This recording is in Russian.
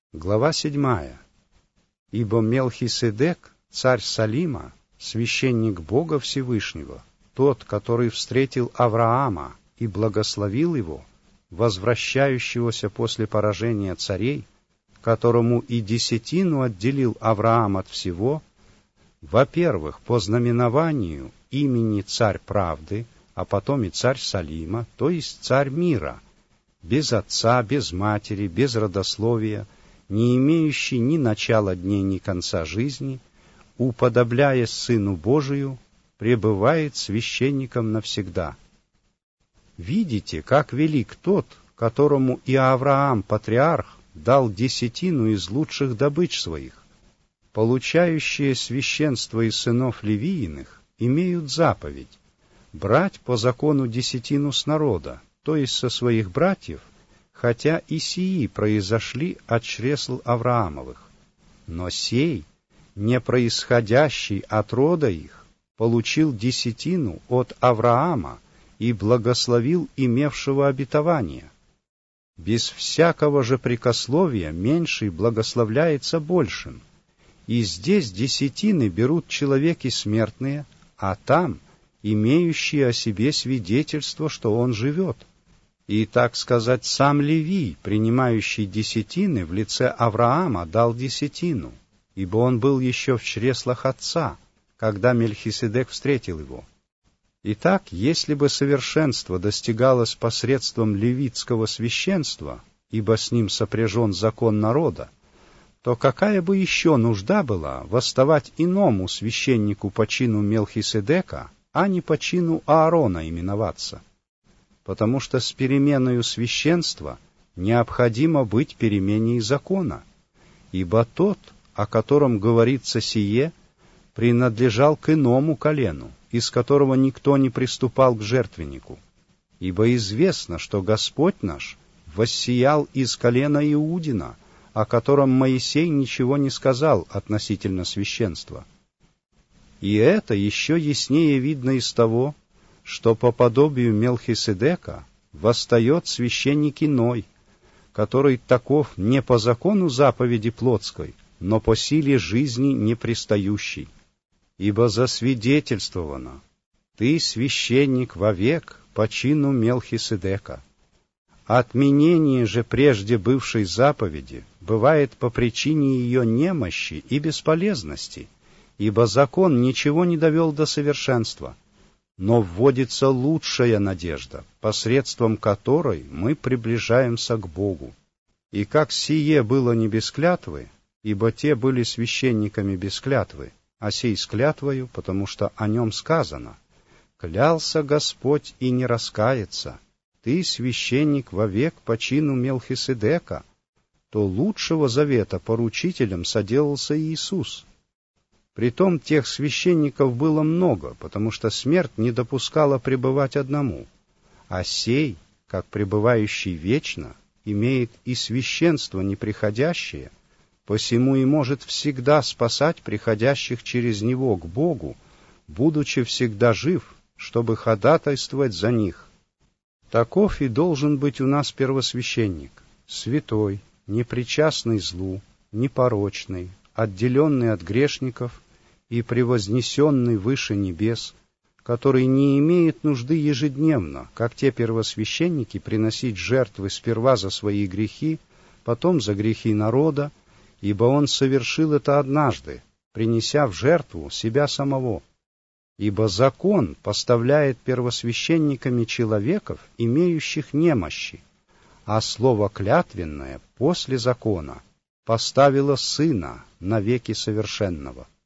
Глава 7. «Ибо Мелхиседек, царь Салима, священник Бога Всевышнего, тот, который встретил Авраама и благословил его, возвращающегося после поражения царей, которому и десятину отделил Авраам от всего, во-первых, по знаменованию имени царь правды, а потом и царь Салима, то есть царь мира, без отца, без матери, без родословия, не имеющий ни начала дней, ни конца жизни, уподобляясь Сыну Божию, пребывает священником навсегда. Видите, как велик тот, которому и Авраам, патриарх, дал десятину из лучших добыч своих. Получающие священство из сынов Левииных имеют заповедь брать по закону десятину с народа, то есть со своих братьев, хотя и сии произошли от чресл Авраамовых. Но сей, не происходящий от рода их, получил десятину от Авраама и благословил имевшего обетование. Без всякого же прикословия меньший благословляется большим. И здесь десятины берут человеки смертные, а там имеющие о себе свидетельство, что он живет. И, так сказать, сам Левий, принимающий десятины, в лице Авраама дал десятину, ибо он был еще в чреслах отца, когда Мельхиседек встретил его. Итак, если бы совершенство достигалось посредством левитского священства, ибо с ним сопряжен закон народа, то какая бы еще нужда была восставать иному священнику по чину Мелхиседека, а не по чину Аарона именоваться? Потому что с переменою священства необходимо быть переменей закона, ибо тот, о котором говорится сие, принадлежал к иному колену, из которого никто не приступал к жертвеннику. Ибо известно, что Господь наш воссиял из колена Иудина, о котором Моисей ничего не сказал относительно священства. И это еще яснее видно из того, что по подобию Мелхиседека восстает священник иной, который таков не по закону заповеди плотской, но по силе жизни непристающей. Ибо засвидетельствовано: «Ты священник вовек по чину Мелхиседека». Отменение же прежде бывшей заповеди бывает по причине ее немощи и бесполезности, ибо закон ничего не довел до совершенства, но вводится лучшая надежда, посредством которой мы приближаемся к Богу. И как сие было не без клятвы, ибо те были священниками без клятвы, а сей с клятвою, потому что о нем сказано: «Клялся Господь и не раскается, ты священник вовек по чину Мелхиседека», то лучшего завета поручителем соделался Иисус. Притом тех священников было много, потому что смерть не допускала пребывать одному, а сей, как пребывающий вечно, имеет и священство неприходящее, посему и может всегда спасать приходящих через него к Богу, будучи всегда жив, чтобы ходатайствовать за них. Таков и должен быть у нас первосвященник, святой, непричастный злу, непорочный, отделенный от грешников и превознесенный выше небес, который не имеет нужды ежедневно, как те первосвященники, приносить жертвы сперва за свои грехи, потом за грехи народа, ибо он совершил это однажды, принеся в жертву себя самого. Ибо закон поставляет первосвященниками человеков, имеющих немощи, а слово клятвенное после закона поставило Сына навеки совершенного.